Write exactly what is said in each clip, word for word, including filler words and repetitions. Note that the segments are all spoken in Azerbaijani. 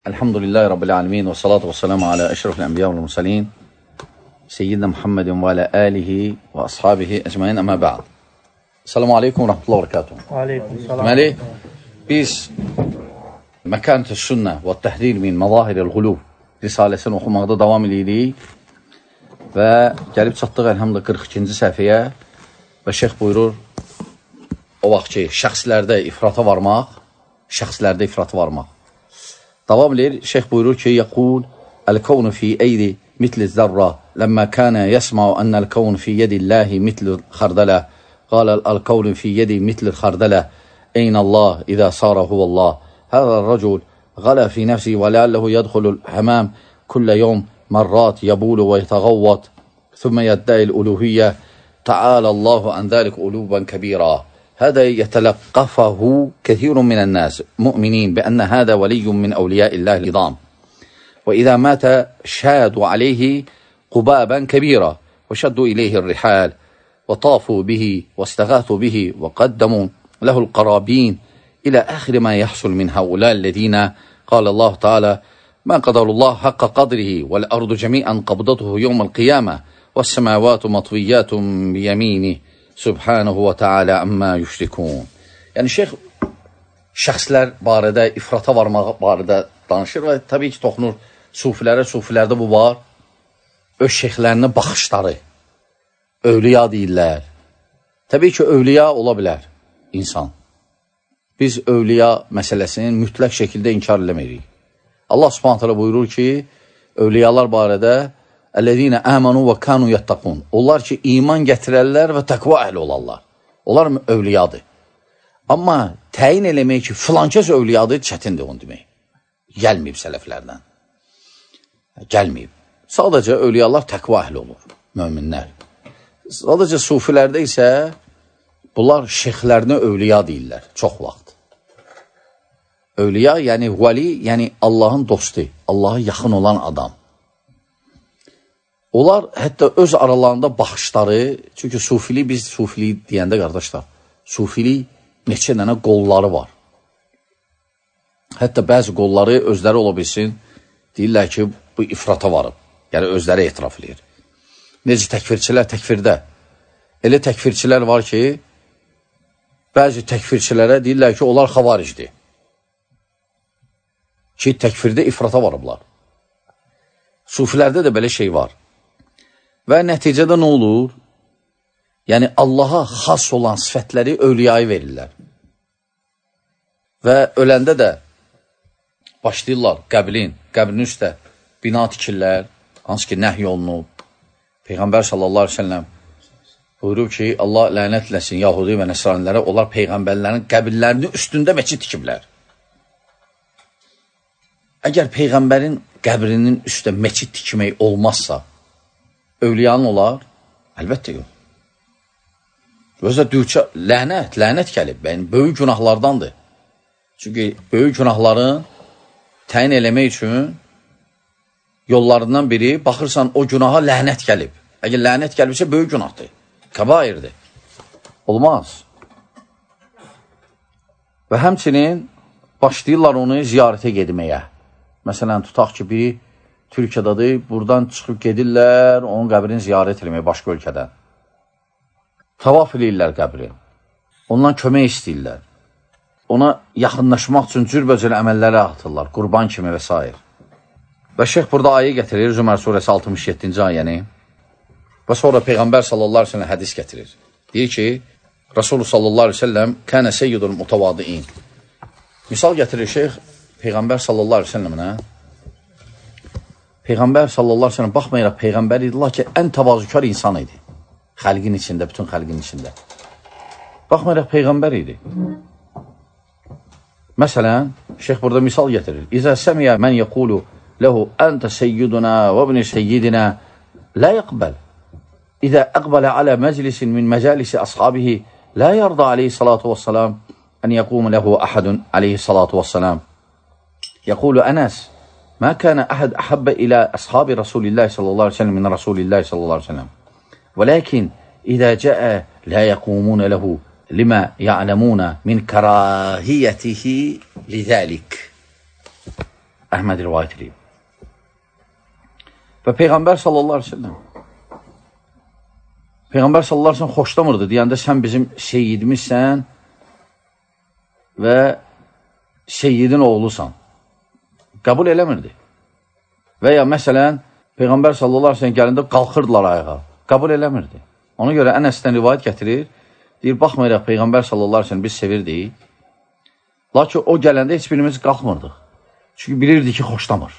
Elhamdülillahi Rabbil alemin ve salatu ve selamu ala eşrefil enbiya ve mursalin seyyidina Muhammedin ve ala alihi ve ashabihi ecmain amma ba'd. Selamu aleykum ve rahmetullahi ve berekatuhu. Aleyküm selam. Deməli, biz Məkanət-i Sünnə və Təhrir min Məzahiril Ğulub risaləsini oxumaqda davam edirik və gəlib çatdıq elhamdülillah qırx ikinci səhifəyə və şeyx buyurur, o vaxt ki, şəxslərdə ifrata varmaq, şəxslərdə ifrata varmaq. Davam edir, şeyx buyurur ki, yəqul, əl-kəvnu fi eydi mitli zərra, ləmmə kənə yəsma'u ənəl-kəvnu fi yedilləhi mitli xardələ, qalə əl-kəvnu fi yedi mitli xardələ, eynəllah, idə sara huvəllah. Həzə rəcul غلا في نفسه ولعله يدخل الحمام كل يوم مرات يبول ويتغوط ثم يدعي الألوهية تعالى الله عن ذلك علوا كبيرا. هذا يتلقفه كثير من الناس مؤمنين بأن هذا ولي من أولياء الله العظام، وإذا مات شادوا عليه قبابا كبيرا وشدوا إليه الرحال وطافوا به واستغاثوا به وقدموا له القرابين إلى آخر ما يحصل من هؤلاء الذين قال الله تعالى ما قدر الله حق قدره والأرض جميعا قبضته يوم القيامة والسماوات مطويات بيمينه Subhanahu və Teala amma yüşrikun. Yəni, şeyx şəxslər barədə, ifrata varmaq barədə danışır və təbii ki, toxunur sufilərə, sufilərdə bu var. Öz şeyxlərinə baxışları, övliya deyirlər. Təbii ki, övliya ola bilər insan. Biz övliya məsələsini mütləq şəkildə inkar eləməyirik. Allah Subhanahu Teala buyurur ki, övliyalar barədə Əl-ləzīnə əmənu və kanu yattaqun. Onlar ki, iman gətirərlər və təqva əhli olarlar. Onlar övliyadır. Amma təyin eləmək ki, filankəs övliyadır, çətindir onu demək. Gəlməyib sələflərdən. Gəlməyib. Sadəcə övliyalar təqva əhli olur, möminlər. Sadəcə sufilərdə isə bunlar şeyxlərinə övliya deyirlər, çox vaxt. Övliya, yəni vəli, yəni Allahın dostu, Allaha yaxın olan adam. Onlar hətta öz aralarında baxışları, çünki sufili, biz sufili deyəndə qardaşlar, sufili neçə dənə qolları var. Hətta bəzi qolları özləri ola bilsin, deyirlər ki, bu ifrata varıb, yəni özləri etiraf edir. Necə təkfirçilər təkfirdə. Elə təkfirçilər var ki, bəzi təkfirçilərə deyirlər ki, onlar xavaricdir. Ki, təkfirdə ifrata varıblar. Sufilərdə də belə şey var. Və nəticədə nə olur? Yəni, Allaha xas olan sifətləri övliyaya verirlər. Və öləndə də başlayırlar qəbrin, qəbrin üstə bina tikirlər, hansı ki, nəhy olunub. Peyğəmbər sallallahu aleyhi ve sellem buyurub ki, Allah lənətləsin Yahudi və Nəsranilərə, onlar Peyğəmbərlərin qəbirlərinin üstündə məçid tikiblər. Əgər Peyğəmbərin qəbrinin üstə məçid tikmək olmazsa, övliyanın olar? Əlbəttə yox. Özə dürçə, lənət, lənət gəlib. Yəni, böyük günahlardandır. Çünki böyük günahların təyin eləmək üçün yollarından biri, baxırsan, o günaha lənət gəlib. Əgər lənət gəlibsə, böyük günahdır. Kəbairdir. Olmaz. Və həmçinin başlayırlar onu ziyarətə gedməyə. Məsələn, tutaq ki, biri Türkiyədadır, buradan çıxıb gedirlər, onun qəbrini ziyarət eləmək başqa ölkədən. Tavaf eləyirlər qəbri. Ondan kömək istəyirlər. Ona yaxınlaşmaq üçün cürbəcür əməlləri atırlar, qurban kimi və s. Və şeyx burada ayə gətirir, Zümər surəsi altmış yeddinci ayəni. Və sonra Peyğəmbər sallallahu aleyhi ve sellem hədis gətirir. Deyir ki, Rasulü sallallahu aleyhi ve sellem kənə seyyidul mutavadiin. Misal gətirir şeyx Peyğəmbər sallallahu aleyhi ve selleminə. Peyğəmbər sallallahu aleyhi ve sellem baxmayaraq Peyğəmbər idi, lakin ən təvazükar insan idi. Xəlqin içində, bütün xəlqin içində. Baxmayaraq Peyğəmbər idi. Məsələn, şeyx burada misal gətirir. İzə səmiyə mən yəqulu ləhu əntə seyyiduna və ibn seyyidina lə yəqbəl. İzə əqbələ alə məclisin min məcəlisi əshabihi lə yarda aleyhi salatu və salam ən yəqumu ləhu əhədun aleyhi salatu və salam. Yəqulu Ənəs ما كان أحد أحب إلى أصحاب رسول الله صلى الله عليه وسلم من رسول الله صلى الله عليه وسلم ولكن إذا جاء لا يقومون له لما يعلمون من كراهيته لذلك. Əhməd rivayət edib. Və Peyğəmbər sallallahu aleyhi ve sellem Peyğəmbər sallallahu aleyhi ve sellem xoşlamırdı. Deyəndə sən bizim seyyidimizsən və seyyidin oğlusan. Qəbul eləmirdi. Və ya məsələn, Peyğəmbər sallallahu aleyhi ve sellem gəlində qalxırdılar ayağa. Qəbul eləmirdi. Ona görə Ənəsdən rivayət gətirir. Deyir, baxmayaraq Peyğəmbər sallallahu aleyhi ve sellem biz sevirdik. Lakin o gələndə heç birimiz qalxmırdıq. Çünki bilirdi ki, xoşlamır.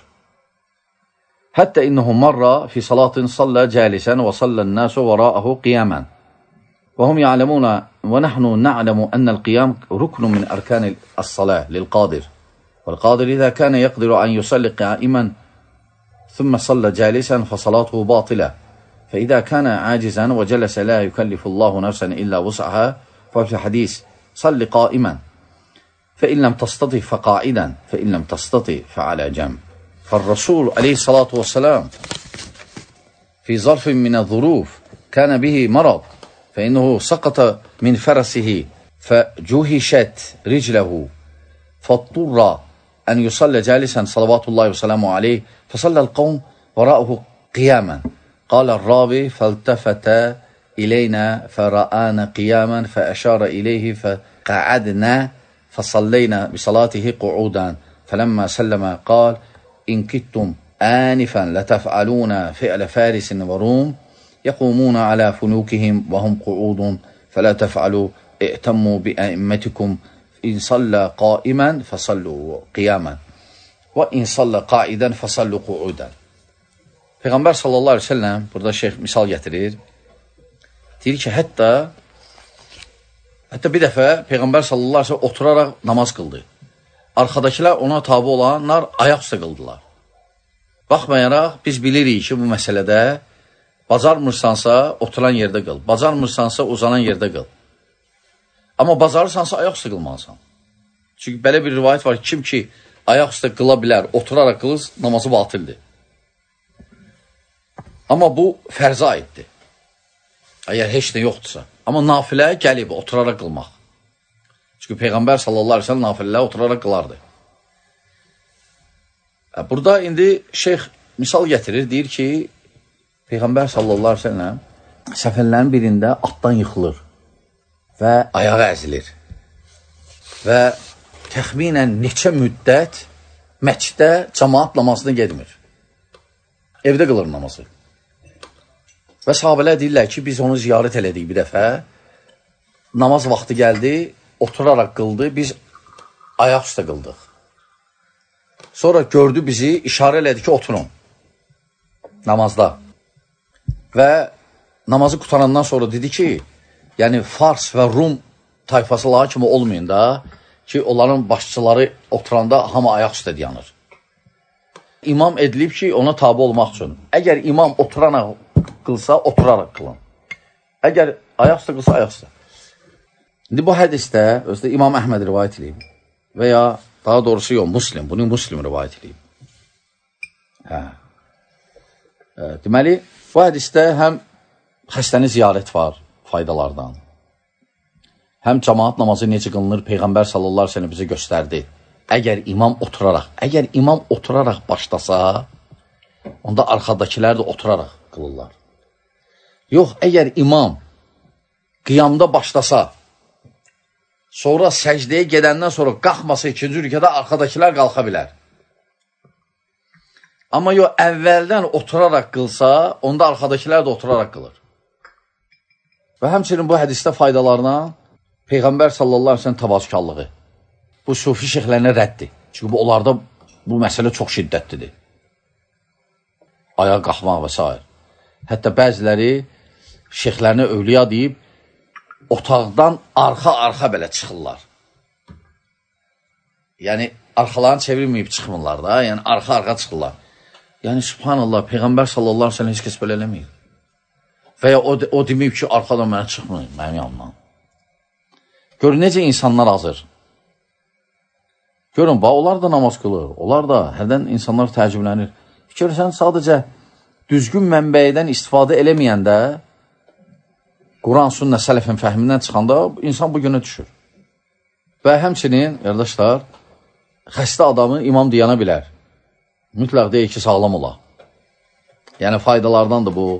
Hətta innehu marra fi salatin salla calisan və sallan nasu vara'ahu qiyaman. Və hum ya'lamuna və nahnu na'lamu anna al-qiyam ruknun min arkan as-salah lil-qadir. Wal-qadir idha kana yaqdiru an yusalli qa'iman thumma salla jalisan fa salatuhu batila. Fa idha kana ajizan wa jalasa la yukallifu Allahu nafsan illa wus'aha fa fi hadith salli qa'iman. فإن لم تستطع فقاعدا فإن لم تستطع فعلى جنب. فالرسول عليه الصلاة والسلام في ظرف من الظروف كان به مرض فإنه سقط من فرسه فجهشت رجله فاضطر أن يصلى جالسا صلوات الله وسلامه عليه فصلى القوم وراءه قياما. قال الراوي فالتفت إلينا فرآنا قياما فأشار إليه فقعدنا فصلينا بصلاته قعودا فلما سلم قال إن كنتم آنفا لتفعلون فعل فارس وروم يقومون على فنوكهم وهم قعود فلا تفعلوا ائتموا بأئمتكم إن صلى قائما فصلوا قياما وإن صلى قاعدا فصلوا قعودا. Peyğəmbər sallallahu aleyhi ve sellem burada şeyh misal getirir. Deyir ki, hətta Hətta bir dəfə Peyğəmbər sallallahu aleyhi ve sellem oturaraq namaz qıldı. Arxadakılar ona tabi olanlar ayaq üstə qıldılar. Baxmayaraq biz bilirik ki, bu məsələdə bacarmırsansa oturan yerdə qıl, bacarmırsansa uzanan yerdə qıl. Amma bacarırsansa ayaq üstə qılmalısan. Çünki belə bir rivayət var, kim ki ayaq üstə qıla bilər, oturaraq qılır, namazı batildir. Amma bu fərzə aiddir. Əgər heç nə yoxdursa. Amma nafilə gəlib, oturaraq qılmaq. Çünki Peyğəmbər sallallahu aleyhi ve sellem nafilələr oturaraq qılardı. Burada indi şeyx misal gətirir, deyir ki, Peyğəmbər sallallahu aleyhi ve sellem səfərlərin birində atdan yıxılır və ayağı əzilir. Və təxminən neçə müddət məsciddə cəmaat namazını gedmir. Evdə qılır namazı. Və sahabələr deyirlər ki, biz onu ziyarət elədik bir dəfə. Namaz vaxtı gəldi, oturaraq qıldı, biz ayaq üstə qıldıq. Sonra gördü bizi, işarə elədi ki, oturun namazda. Və namazı qutarandan sonra dedi ki, yəni Fars və Rum tayfasıları kimi olmayın da, ki, onların başçıları oturanda hamı ayaq üstə dayanır. İmam edilib ki, ona tabi olmaq üçün. Əgər imam oturaraq qılsa, oturaraq qılın. Əgər ayaq üstə qılsa, ayaq üstə. İndi bu hədisdə, özdə İmam Əhməd rivayət edib və ya daha doğrusu yox, Muslim, bunu Muslim rivayət edib. Hə. Deməli, bu hədisdə həm xəstəni ziyarət var faydalardan, həm cəmaat namazı necə qılınır, Peyğəmbər sallallahu aleyhi ve sellem bizə göstərdi. Əgər imam oturaraq, əgər imam oturaraq başlasa, onda arxadakilər də oturaraq qılırlar. Yox, əgər imam qiyamda başlasa, sonra səcdəyə gedəndən sonra qalxmasa ikinci rükədə arxadakilər qalxa bilər. Amma yox, əvvəldən oturaraq qılsa, onda arxadakilər də oturaraq qılır. Və həmçinin bu hədisdə faydalarına Peyğəmbər sallallahu aleyhi ve sellem təvazükarlığı. Bu sufi şeyxlərinə rəddir. Çünki bu, onlarda bu məsələ çox şiddətlidir. Ayağa qalxmaq və s. Hətta bəziləri şeyxlərinə övliya deyib, otaqdan arxa-arxa belə çıxırlar. Yəni, arxalarını çevirməyib çıxmırlar da, yəni arxa-arxa çıxırlar. Yəni, subhanallah, Peyğəmbər sallallahu aleyhi ve sellem heç kəs belə eləməyir. Və ya o, o deməyib ki, arxadan mənə çıxmır, mənim yanımdan. Görün, necə insanlar azır. Görün, bax, onlar da namaz qılır, onlar da, hərdən insanlar təəccüblənir. Fikirsən, sadəcə düzgün mənbəydən istifadə eləməyəndə, Quran, sünnə, sələfin fəhmindən çıxanda insan bu günə düşür. Və həmçinin, qardaşlar, xəstə adamı imam deyana bilər. mütləq deyil ki, sağlam ola. Yəni, faydalardandır bu.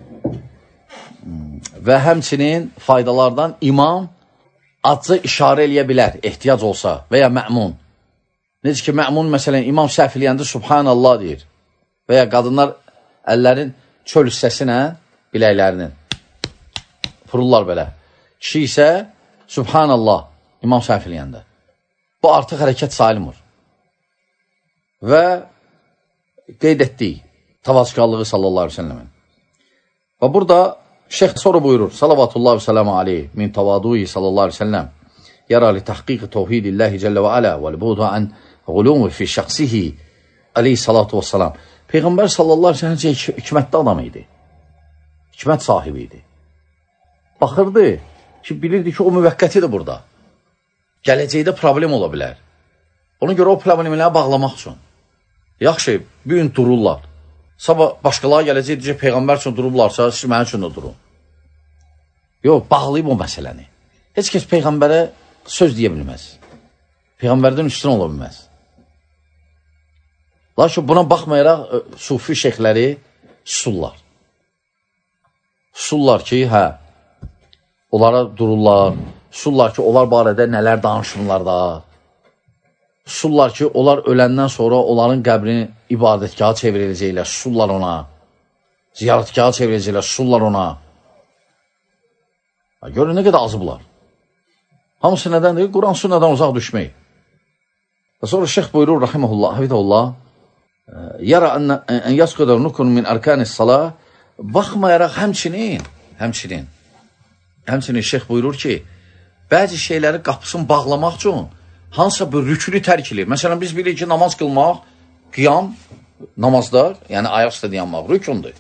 Və həmçinin faydalardan imam acı işarə eləyə bilər, ehtiyac olsa və ya mə'mun. Necə ki, mə'mun, məsələn, imam səhv eləyəndə Subhanallah deyir. Və ya qadınlar əllərin çöl hissəsinə biləklərinin vururlar belə. Kişi isə Subhanallah, imam səhv eləyəndə. Bu artıq hərəkət sayılmır. Və qeyd etdik tavazkarlığı sallallahu aleyhi ve sellemin. Və burada şeyh sonra buyurur, salavatullah və selamu aleyh, min tavaduyi sallallahu aleyhi ve sellem, yara li tahqiqi tevhidillahi cəllə və alə və li buğdu an gulumi fi şəxsihi aleyhissalatu və selam. Peyğəmbər sallallahu aleyhi ve sellem hikmətli adam idi. Hikmət sahibi idi. Baxırdı ki, bilirdi ki, o müvəqqətidir burada. Gələcəkdə problem ola bilər. Ona görə o problemləri bağlamaq üçün. Yaxşı, bir gün dururlar. Sabah başqaları gələcək, deyəcək, Peyğəmbər üçün durublarsa, siz mənim üçün də durun. Yox, bağlayıb o məsələni. Heç kəs Peyğəmbərə söz deyə bilməz. Peyğəmbərdən üstün ola bilməz. Lakin buna baxmayaraq, sufi şeyxləri susurlar. Susurlar ki, hə, onlara dururlar, susurlar ki, onlar barədə nələr danışırlar da. Susurlar ki, onlar öləndən sonra onların qəbrini ibadətgaha çeviriləcəklər, susurlar ona. Ziyarətgaha çeviriləcəklər, susurlar ona. Görün, nə qədər azıblar. Hamısı nədəndir? Quran sünnədən uzaq düşmək. Və sonra şeyx buyurur, rahiməhullah, hafidəhullah, yara ən yasqıdır nukun min ərkanis salah, baxmayaraq həmçinin, həmçinin, həmçinin şeyx buyurur ki, bəzi şeyləri qapısını bağlamaq üçün hansısa bir rükünü tərk edir. Məsələn, biz bilirik ki, namaz qılmaq, qiyam, namazlar, yəni ayaq üstə dayanmaq, rükündür.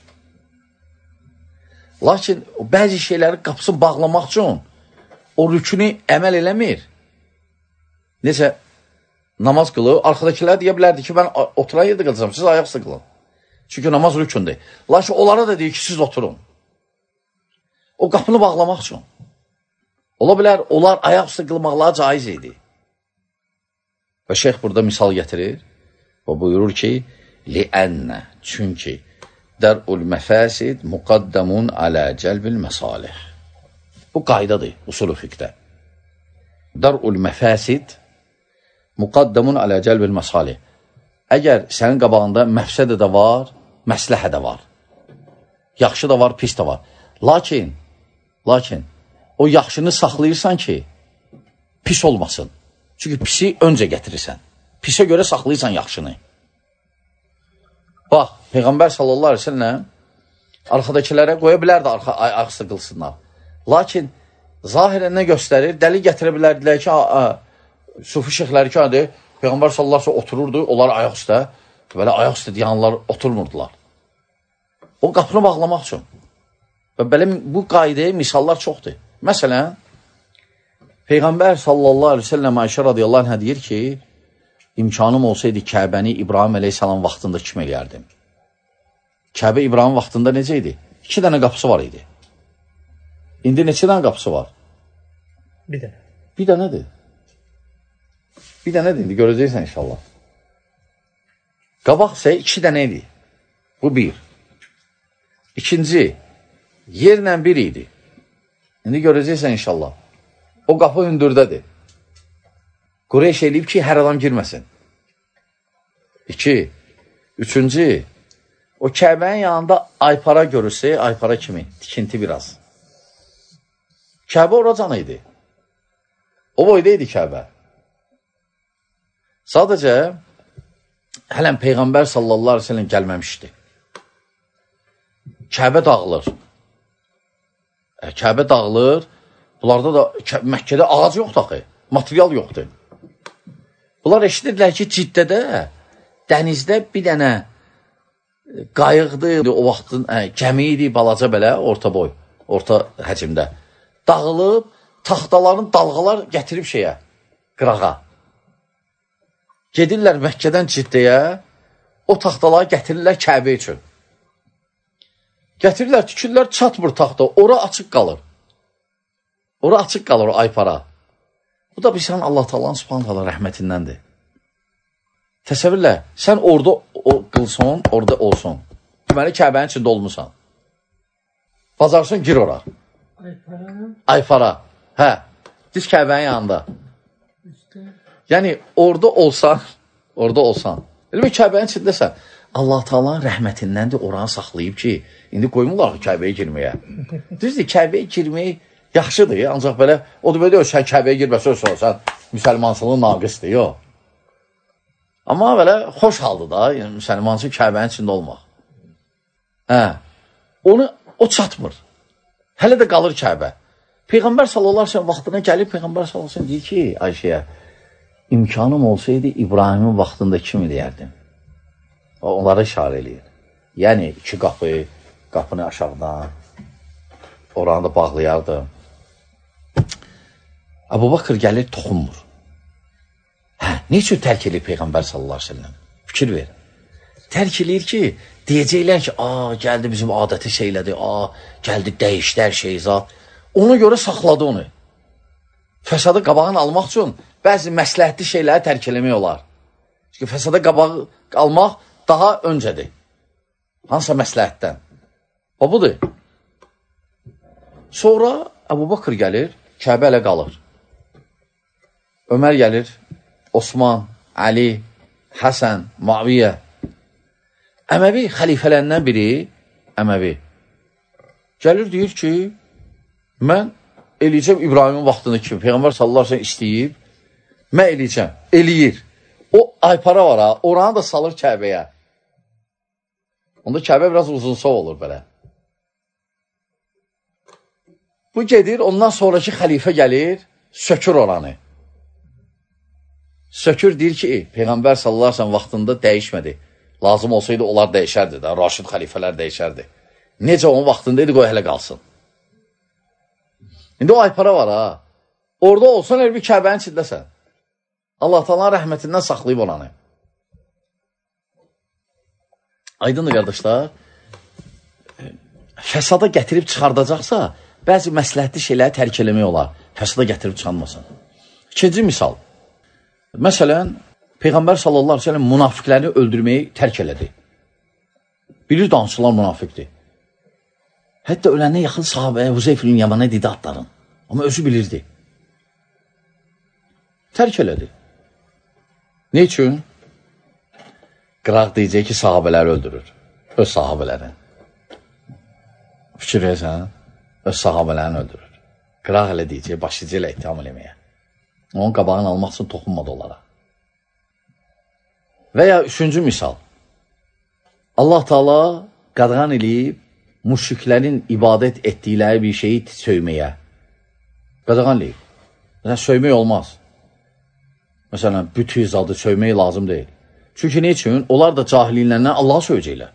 Lakin bəzi şeyləri qapısını bağlamaq üçün o rükünü əməl eləmir. Necə, namaz qılır, arxadakilər deyə bilərdi ki, mən oturan yerdə qılacam, siz ayaq üstə qılın. Çünki namaz rükündür. Lakin onlara da deyir ki, siz oturun. O qapını bağlamaq üçün. Ola bilər, onlar ayaq üstə qılmaqlara caiz idi. Və şeyx burada misal gətirir və buyurur ki, liənnə, çünki dər'ul məfəsid muqaddamun alə cəlbil məsalih. Bu qaydadır usulü fiqdə. Dər'ul məfəsid muqaddamun alə cəlbil məsalih. Əgər sənin qabağında məfsədə də var, məsləhə də var. Yaxşı da var, pis də var. Lakin, lakin, o yaxşını saxlayırsan ki, pis olmasın. Çünki pisi öncə gətirirsən. Pisə görə saxlayırsan yaxşını. Bax, Peyğəmbər sallallahu aleyhi ve sellem arxadakilərə qoya bilər də arxası qılsınlar. Lakin, zahirən nə göstərir? Dəlil gətirə bilərdilər ki, sufi şeyxləri ki, adı, Peyğəmbər sallallahu aleyhi ve sellem otururdu, onlar ayaq üstə, belə ayaq üstə deyanlar oturmurdular. O qapını bağlamaq üçün. Və belə bu qaydaya misallar çoxdur. Məsələn, Peyğəmbər sallallahu aleyhi ve sellem Ayşə radiyallahu anhə deyir ki, imkanım olsaydı Kəbəni İbrahim aleyhissalam vaxtında kim eləyərdim? Kəbə İbrahim vaxtında necə idi? İki dənə qapısı var idi. İndi neçə dənə qapısı var? Bir dənə. Bir dənədir. Bir dənədir, indi görəcəksən inşallah. Qabaq isə iki dənə idi. Bu bir. İkinci, yerlə bir idi. İndi görəcəksən inşallah. O qapı hündürdədir. Qureyş eləyib ki, hər adam girməsin. İki. Üçüncü, o Kəbənin yanında aypara görürsə, aypara kimi, tikinti biraz. Kəbə oracan idi. O boyda idi Kəbə. Sadəcə, hələn Peyğəmbər sallallahu aleyhi ve sellem gəlməmişdi. Kəbə dağılır. Kəbə dağılır. Bunlarda da Məkkədə ağac yoxdur axı, material yoxdur. Bunlar eşidirlər ki, Ciddədə, dənizdə bir dənə qayıqdır, o vaxtın gəmi idi, balaca belə, orta boy, orta həcimdə. Dağılıb, taxtaların dalğalar gətirib şeyə, qırağa. Gedirlər Məkkədən Ciddəyə, o taxtaları gətirirlər Kəbə üçün. Gətirirlər, tükürlər, çatmır taxta, ora açıq qalır. Ora açıq qalır o aypara. Bu da bir sən Allah Taala'nın subhanət hala rəhmətindəndir. Təsəvvürlə, sən orada o qılsın, orada olsun. Deməli, Kəbənin içində olmuşsan. Bacarsın, gir ora. Ayfara. Hə, diz Kəbənin yanında. Yəni, orada olsan, orada olsan. Elə bir Kəbənin içindəsən. Allah Taala'nın rəhmətindəndir, oranı saxlayıb ki, indi qoymurlar Kəbəyə girməyə. Düzdür, Kəbəyə girmək yaxşıdır, ancaq belə, o da belə deyil, sən Kəbəyə girməsə, sən müsəlmansılığın naqisdir, yox. Amma belə xoş haldır da, yəni, müsəlmansın Kəbənin içində olmaq. Hə, onu, o çatmır. Hələ də qalır Kəbə. Peyğəmbər sallallahu əleyhi və səlləm vaxtına gəlib, Peyğəmbər sallallahu əleyhi və səlləm deyir ki, Ayşəyə, imkanım olsaydı, İbrahimin vaxtında kim eləyərdim? Onlara işarə eləyir. Yəni, iki qapı, qapını aşağıdan, oranı da bağlayardım. Əbu Bakır gəlir, toxunmur. Hə, ne üçün tərk edir Peyğəmbər sallallahu əleyhi və səlləm? Fikir ver. Tərk edir ki, deyəcəklər ki, a, gəldi bizim adəti şeylədi, a, gəldi dəyişdi hər şey zat. Ona görə saxladı onu. Fəsadı qabağını almaq üçün bəzi məsləhətli şeyləri tərk eləmək olar. Çünki fəsada qabağı almaq daha öncədir. Hansısa məsləhətdən. O budur. Sonra Əbu Bakır gəlir, Kəbə elə qalır. Ömər gəlir, Osman, Ali, Həsən, Muaviyyə. Əməvi xəlifələrindən biri, Əməvi. Gəlir, deyir ki, mən eləyəcəm İbrahimin vaxtını kimi. Peyğəmbər sallallahu əleyhi və səlləm istəyib, mən eləyəcəm. Eləyir. O aypara var ha, oranı da salır Kəbəyə. Onda Kəbə biraz uzunsov olur belə. Bu gedir, ondan sonraki xəlifə gəlir, sökür oranı. Sökür, deyir ki, Peyğəmbər sallallahu əleyhi və səlləm vaxtında dəyişmədi. Lazım olsaydı, onlar dəyişərdi də, Raşid xəlifələr dəyişərdi. Necə onun vaxtında idi, qoy hələ qalsın. İndi o aypara var ha. Orada olsan, elə bir Kəbənin içindəsən. Allah Taala'nın rəhmətindən saxlayıb oranı. Aydındır, qardaşlar. Fəsada gətirib çıxardacaqsa, bəzi məsləhətli şeyləri tərk eləmək olar. Fəsada gətirib çıxanmasın. İkinci misal. Məsələn, Peyğəmbər sallallahu əleyhi və səlləm münafiqləri öldürməyi tərk elədi. Bilir danışılan münafiqdir. Hətta öləndən yaxın sahabəyə Huzeyfənin Yamana dedi atların. Amma özü bilirdi. Tərk elədi. Ne üçün? Qıraq deyəcək ki, sahabələri öldürür. Öz sahabələrini. Fikir versən, öz sahabələrini öldürür. Qıraq elə deyəcək, başlıca ilə ittiham eləməyə. Onun qabağını almaq üçün toxunmadı onlara. Və ya üçüncü misal. Allah Taala qadağan eləyib müşriklərin ibadət etdikləri bir şeyi söyməyə. Qadağan eləyib. Məsələn, söymək olmaz. Məsələn, bütün zadı söymək lazım deyil. Çünki ne üçün? Onlar da cahilliklərindən Allah'a söyləyəcəklər.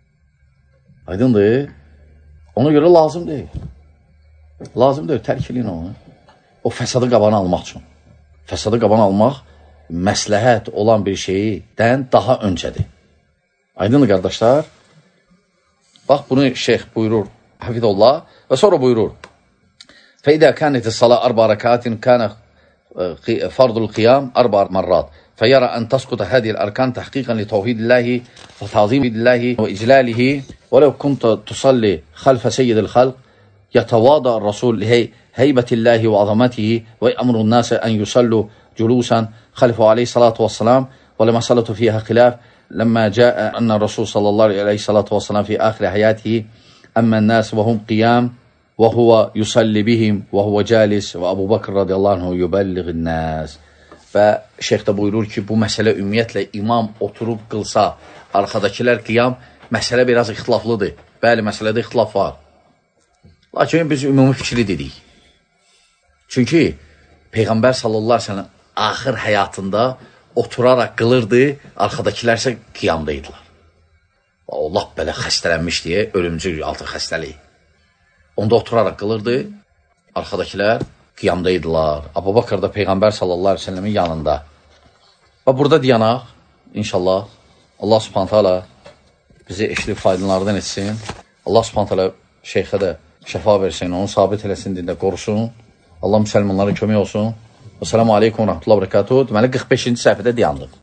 Aydındır. Ona görə lazım deyil. Lazım deyil, tərk eləyin onu. O fəsadı qabağını almaq üçün. Fəsadı qabağını almaq məsləhət olan bir şeydən daha öncədir. Aydındır, qardaşlar. Bax, bunu şeyx buyurur, Hafidullah, və sonra buyurur. فَإِذَا كَانَتِ الصَّلَاةُ أَرْبَعَ رَكَعَاتٍ كَانَ فرض القيام أربع مرات فيرى أن تسقط هذه الأركان تحقيقا لتوحيد الله وتعظيم الله وإجلاله ولو كنت تصلي خلف سيد الخلق يتواضع الرسول لهيبة الله وعظمته ويأمر الناس أن يصلوا جلوسا خلفه عليه الصلاة والسلام ولمسألة فيها خلاف لما جاء أن الرسول صلى الله عليه الصلاة والسلام في آخر حياته أما الناس وهم قيام وهو يصلي بهم وهو جالس وأبو بكر radiyallahu anhu yuballiğin nas. Və şeyx də buyurur ki, bu məsələ ümumiyyətlə imam oturub qılsa, arxadakilər qiyam, məsələ biraz ixtilaflıdır. Bəli, məsələdə ixtilaf var. Lakin biz ümumi fikri dedik. Çünki Peyğəmbər sallallahu əleyhi və səlləm axır həyatında oturaraq qılırdı, arxadakilər isə qiyamdaydılar. O lap belə xəstələnmiş deyə, ölümcül altı xəstəlik. Onda oturaraq qılırdı, arxadakilər qiyamdaydılar. Əbu Bakır da Peyğəmbər sallallahu əleyhi və səlləmin yanında. Və burada dayanaq, inşallah, Allah subhanahu taala bizi eşidib faydalardan etsin. Allah subhanahu taala şeyxə də şəfa versin, onu sabit eləsin, dində qorusun. Allah müsəlmanlara kömək olsun. Esselamu aleykum və rəhmətullahi və bərəkatuhu. Deməli, qırx beşinci səhifədə dayandıq.